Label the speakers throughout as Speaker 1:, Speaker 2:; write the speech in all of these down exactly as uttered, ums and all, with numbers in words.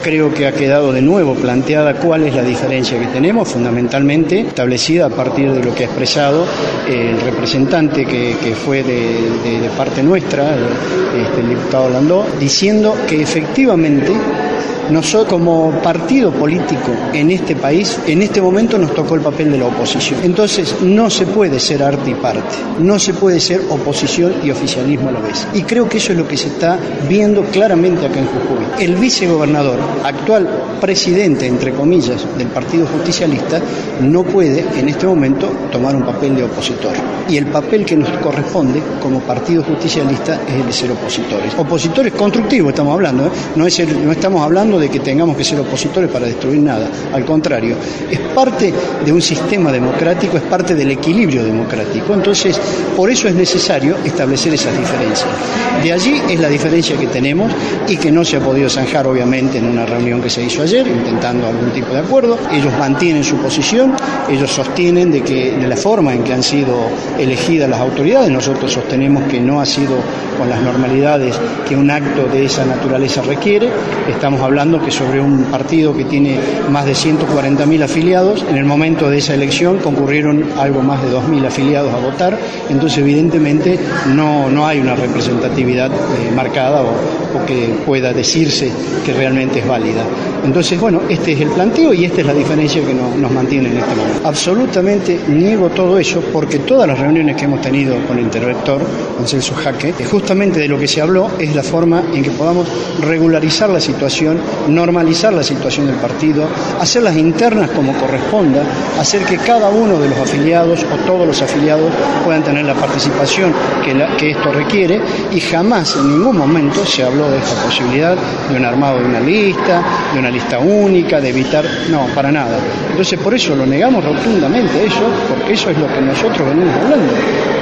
Speaker 1: Creo que ha quedado de nuevo planteada cuál es la diferencia que tenemos, fundamentalmente establecida a partir de lo que ha expresado el representante que, que fue de, de, de parte nuestra, el, este, el diputado Landó, diciendo que efectivamente nosotros como partido político en este país, en este momento nos tocó el papel de la oposición. Entonces no se puede ser arte y parte, no se puede ser oposición y oficialismo a la vez. Y creo que eso es lo que se está viendo claramente acá en Jujuy. El vicegobernador, actual presidente, entre comillas, del Partido Justicialista, no puede en este momento tomar un papel de opositor. Y el papel que nos corresponde como Partido Justicialista es el de ser opositores. Opositores constructivos estamos hablando, ¿eh? no, es el, no estamos hablando de que tengamos que ser opositores para destruir nada, al contrario, es parte de un sistema democrático, es parte del equilibrio democrático, entonces por eso es necesario establecer esas diferencias. De allí es la diferencia que tenemos y que no se ha podido zanjar obviamente en una reunión que se hizo ayer, intentando algún tipo de acuerdo. Ellos mantienen su posición, ellos sostienen de que de la forma en que han sido elegidas las autoridades, nosotros sostenemos que no ha sido con las normalidades que un acto de esa naturaleza requiere. Estamos hablando que sobre un partido que tiene más de ciento cuarenta mil afiliados, en el momento de esa elección concurrieron algo más de dos mil afiliados a votar, entonces evidentemente no, no hay una representatividad eh, marcada o, o que pueda decirse que realmente es válida. Entonces, bueno, este es el planteo y esta es la diferencia que no, nos mantiene en este momento. Absolutamente niego todo eso porque todas las reuniones que hemos tenido con el interventor, con Celso Jaque, justamente de lo que se habló es la forma en que podamos regularizar la situación, normalizar la situación del partido, hacer las internas como corresponda, hacer que cada uno de los afiliados o todos los afiliados puedan tener la participación que, la, que esto requiere, y jamás en ningún momento se habló de esta posibilidad de un armado de una lista, de una lista única, de evitar, no, para nada. Entonces por eso lo negamos rotundamente eso, porque eso es lo que nosotros venimos hablando.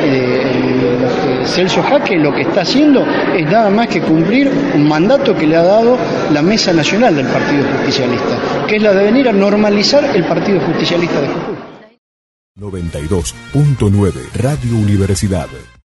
Speaker 1: Eh, lo que Celso Jaque lo que está haciendo es nada más que cumplir un mandato que le ha dado la Mesa Nacional del Partido Justicialista, que es la de venir a normalizar el Partido Justicialista de Jujuy.
Speaker 2: noventa y dos punto nueve Radio Universidad.